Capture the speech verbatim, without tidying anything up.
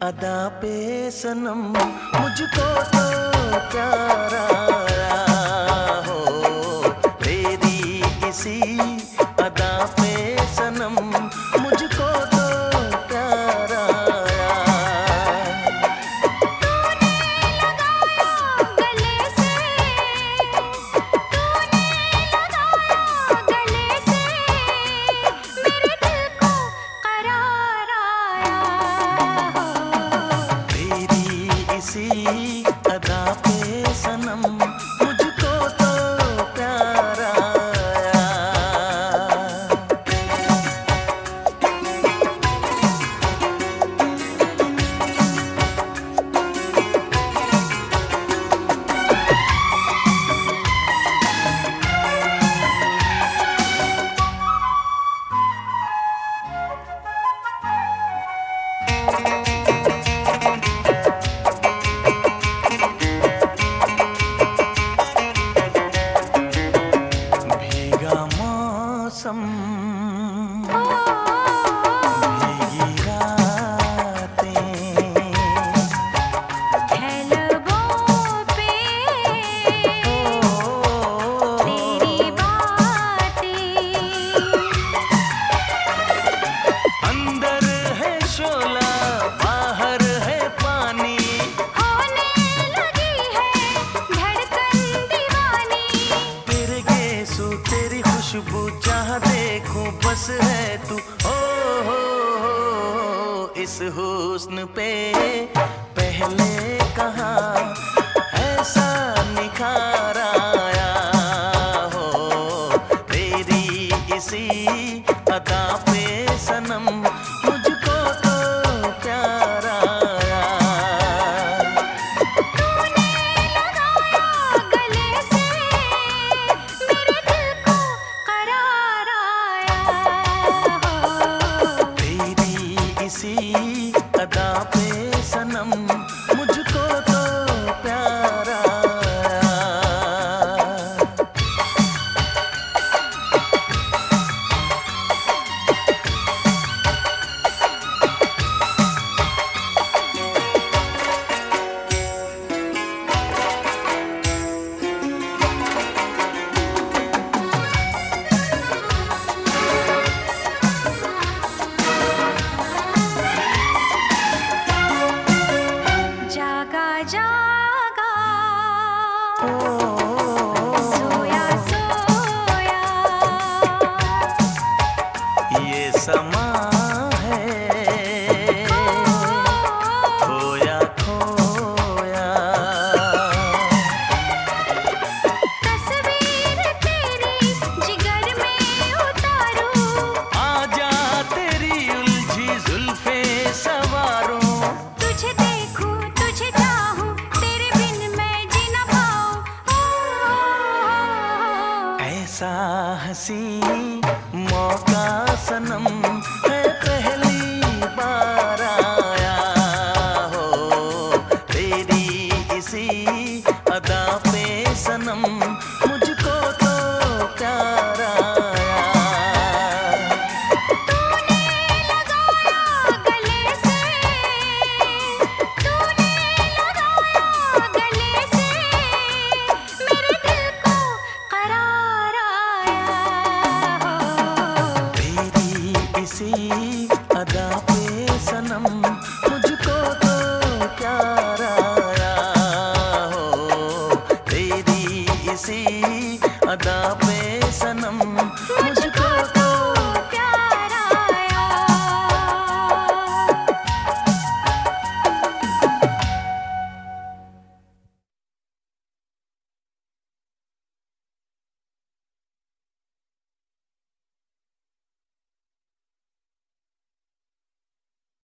अदा पे सनम मुझको तो प्यार आया हो, तेरी इसी अदा पे सनम मुझको तो प्यार आया। तूने लगाया गले से, तूने लगाया गले से, मेरे दिल को करार आया हो, तेरी इसी अदा पे सनम मुझको तो प्यार आया। भीगा मौसम, भीगी रातें, है लबों पे तेरी बातें, अंदर है शोला बाहर है पानी, होने लगी है धड़कन दीवानी, तेरे गेसू तेरी खुशबू जहाँ देखूं बस है तू। ओ हो हो इस हुस्न पे पहले कहाँ ऐसा निखार आया हो, तेरी इसी अदा पे सनम मुझको तो प्यार आया। तूने लगाया गले से, मेरे दिल को करार आया हो, तेरी इसी अदा पे सनम मुझको तो प्यार आया। जागा जागा सोया सोया, ये समा है खोया खोया, तस्वीर तेरी जिगर में उतारूं, आजा तेरी उलझी जुल्फे सवारों, तुझे देखूं तुझे चाहूं, तेरे बिन मैं जी न पाऊं, ऐसा हंसी मौका सनम है पहली बार आया हो, तेरी इसी अदा पे सनम मुझको तो प्यार आया। तूने लगाया गले से, तूने लगाया गले से, मेरे दिल को करार आया हो, तेरी इसी